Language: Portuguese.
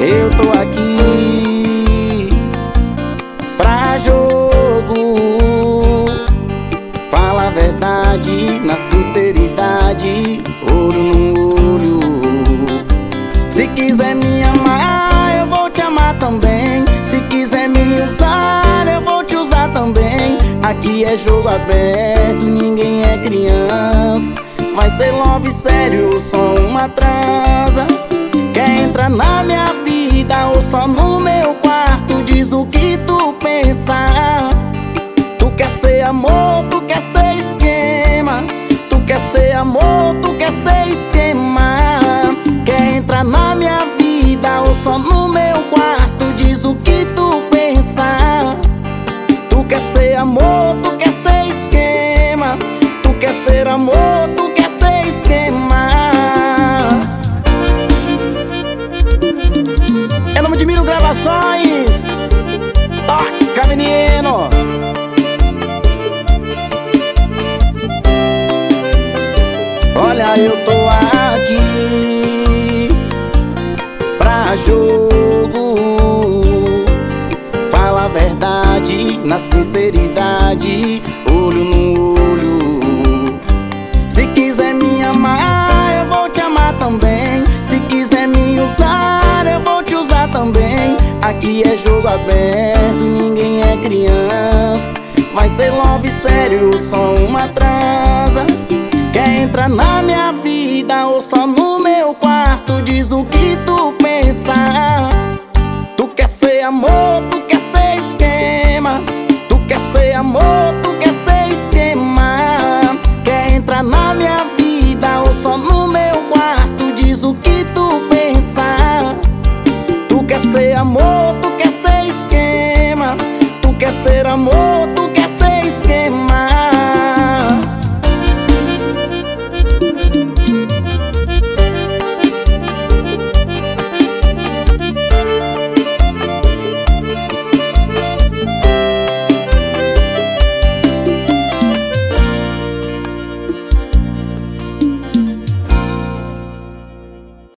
Eu tô aqui pra jogo. Fala a verdade, na sinceridade, olho no olho. Se quiser me amar, eu vou te amar também. Se quiser me usar, eu vou te usar também. Aqui é jogo aberto, ninguém é criança. Vai ser love sério ou só uma transa? Quer entrar na minha vida ou só no meu quarto? Diz o que tu pensa. Tu quer ser amor, tu quer ser esquema. Tu quer ser amor, tu quer ser esquema. Quer entrar na minha vida ou só no meu quarto? Diz o que tu pensa. Tu quer ser amor, tu quer ser esquema. Tu quer ser amor, tu quer ser esquema. É nome de Miro Gravações. Toca, menino. Olha, eu tô aqui pra jogo. Fala a verdade, na sinceridade, olho no olho. Se quiser me amar, eu vou te amar também. Se quiser me usar, eu vou te usar também. Aqui é jogo aberto, ninguém é criança. Vai ser love sério ou só uma transa? Quer entrar na minha vida ou só no meu quarto? Diz o que tu pensa. Tu quer ser amor, tu quer ser esquema. Tu quer ser amor, tu quer ser esquema. Quer entrar na minha vida ou só no meu quarto? Diz o que tu pensa. Tu quer ser amor, tu quer ser esquema. Tu quer ser amor,